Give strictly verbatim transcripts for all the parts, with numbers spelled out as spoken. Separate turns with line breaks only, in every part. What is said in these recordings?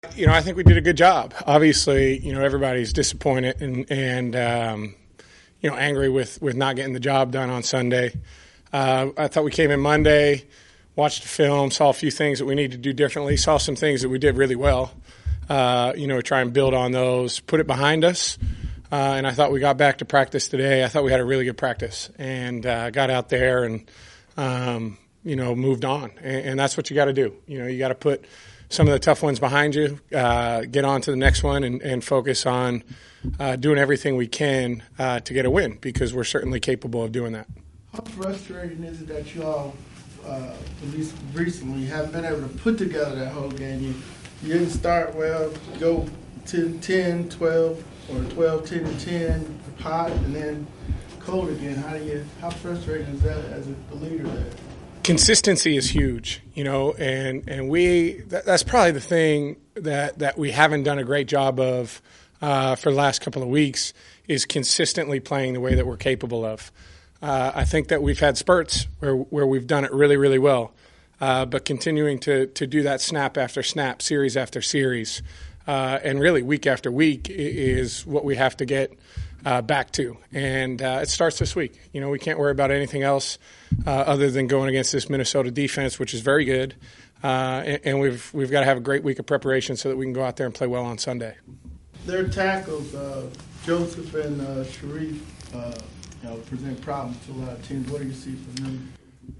You know, I think we did a good job. Obviously, you know, everybody's disappointed and, and um, you know, angry with, with not getting the job done on Sunday. Uh, I thought we came in Monday, watched the film, saw a few things that we need to do differently, saw some things that we did really well. Uh, you know, try and build on those, put it behind us. Uh, and I thought we got back to practice today. I thought we had a really good practice and uh, got out there and, um, you know, moved on. And, and that's what you got to do. You know, you got to put some of the tough ones behind you, uh, get on to the next one and, and focus on uh, doing everything we can uh, to get a win, because we're certainly capable of doing that.
How frustrating is it that you all, uh, at least recently, haven't been able to put together that whole game? You, you didn't start well, go ten ten, twelve, or twelve ten and ten, hot, and then cold again. How do you? How frustrating is that as a, the leader there?
Consistency is huge, you know, and, and we that, that's probably the thing that, that we haven't done a great job of uh, for the last couple of weeks is consistently playing the way that we're capable of. Uh, I think that we've had spurts where where we've done it really, really well, uh, but continuing to, to do that snap after snap, series after series, uh, and really week after week is what we have to get uh, back to. And uh, it starts this week. You know, we can't worry about anything else uh, other than going against this Minnesota defense, which is very good. Uh, and, and we've we've got to have a great week of preparation so that we can go out there and play well on Sunday.
Their tackles, uh, Joseph and uh, Sharif, uh, you know, present problems to a lot of teams. What do you see from them?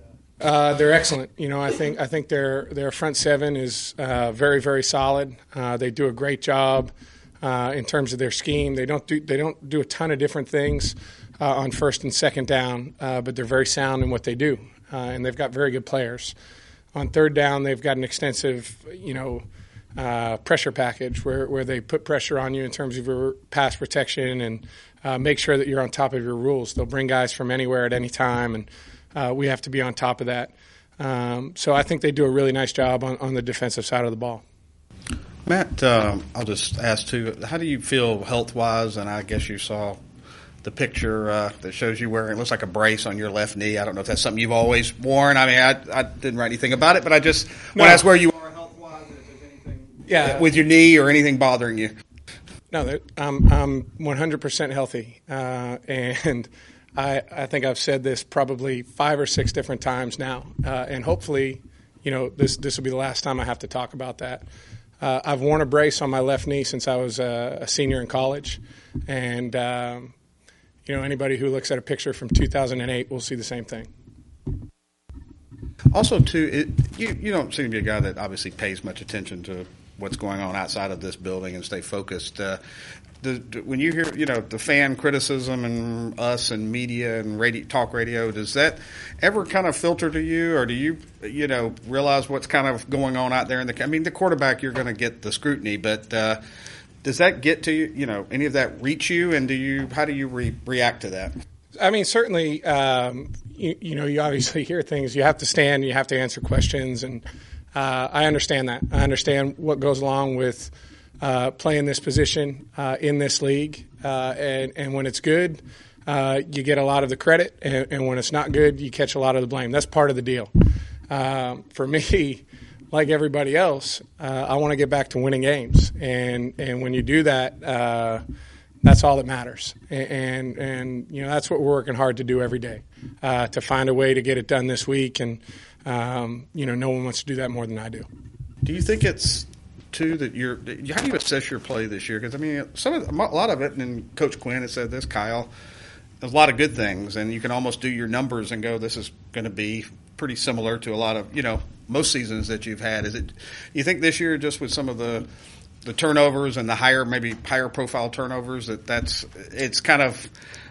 Uh, they're excellent. You know, I think I think their their front seven is uh, very very solid. Uh, they do a great job uh, in terms of their scheme. They don't do they don't do a ton of different things uh, on first and second down, uh, but they're very sound in what they do, uh, and they've got very good players. On third down, they've got an extensive, you know, uh, pressure package where where they put pressure on you in terms of your pass protection and uh, make sure that you're on top of your rules. They'll bring guys from anywhere at any time, and Uh, we have to be on top of that. Um, so I think they do a really nice job on, on the defensive side of the ball.
Matt, um, I'll just ask too, how do you feel health-wise? And I guess you saw the picture uh, that shows you wearing, it looks like a brace on your left knee. I don't know if that's something you've always worn. I mean, I, I didn't write anything about it, but I just
no.
want to ask where you are health-wise and if there's anything
yeah.
with your knee or anything bothering you.
No, I'm, I'm one hundred percent healthy. Uh, and I, I think I've said this probably five or six different times now, uh, and hopefully, you know, this this will be the last time I have to talk about that. Uh, I've worn a brace on my left knee since I was a, a senior in college, and um, you know, anybody who looks at a picture from two thousand eight will see the same thing.
Also, too, it, you you don't seem to be a guy that obviously pays much attention to what's going on outside of this building and stay focused. Uh, The, when you hear, you know, the fan criticism and us and media and radio, talk radio, does that ever kind of filter to you, or do you, you know, realize what's kind of going on out there in the? I mean, the quarterback, you're going to get the scrutiny, but uh, does that get to you? You know, any of that reach you, and do you? How do you re- react to that?
I mean, certainly, um, you, you know, you obviously hear things. You have to stand. You have to answer questions, and uh, I understand that. I understand what goes along with Uh, playing this position uh, in this league, uh, and, and when it's good, uh, you get a lot of the credit, and, and when it's not good, you catch a lot of the blame. That's part of the deal. Uh, for me, like everybody else, uh, I want to get back to winning games, and and when you do that, uh, that's all that matters. And, and and you know that's what we're working hard to do every day, uh, to find a way to get it done this week, and um, you know no one wants to do that more than I do.
Do you think it's too that you're how do you assess your play this year? Because I mean, some of a lot of it, and Coach Quinn has said this, Kyle, there's a lot of good things, and you can almost do your numbers and go, this is going to be pretty similar to a lot of, you know, most seasons that you've had. Is it? You think this year, just with some of the the turnovers and the higher, maybe higher profile turnovers, that that's it's kind of,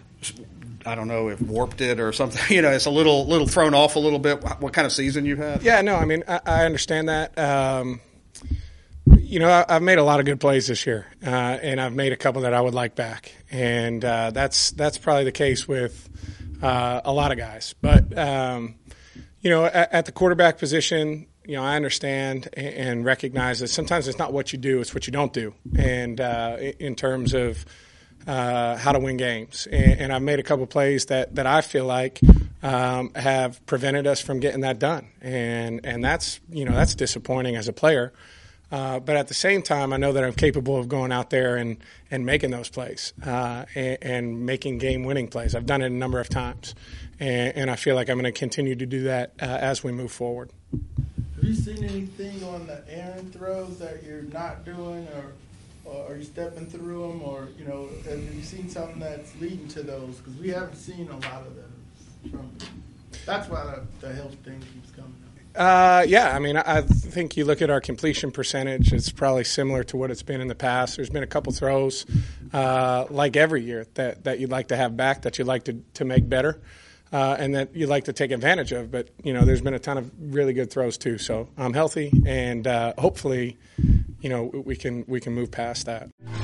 I don't know if warped it or something. You know, it's a little little thrown off a little bit. What kind of season you've had?
Yeah, no, I mean, I, I understand that. Um, You know, I've made a lot of good plays this year, uh, and I've made a couple that I would like back, and uh, that's that's probably the case with uh, a lot of guys. But um, you know, at, at the quarterback position, you know, I understand and, and recognize that sometimes it's not what you do; it's what you don't do. And uh, in terms of uh, how to win games, and, and I've made a couple plays that that I feel like um, have prevented us from getting that done, and and that's you know that's disappointing as a player. Uh, but at the same time, I know that I'm capable of going out there and, and making those plays uh, and, and making game-winning plays. I've done it a number of times, and, and I feel like I'm going to continue to do that uh, as we move forward.
Have you seen anything on the errant throws that you're not doing, or, or are you stepping through them, or you know, have you seen something that's leading to those? Because we haven't seen a lot of those from. That's why the, the health thing keeps coming up.
Uh, yeah, I mean, I I think you look at our completion percentage, it's probably similar to what it's been in the past. There's been a couple throws, uh, like every year, that, that you'd like to have back, that you'd like to, to make better, uh, and that you'd like to take advantage of. But, you know, there's been a ton of really good throws, too. So I'm healthy, and uh, hopefully, you know, we can we can move past that.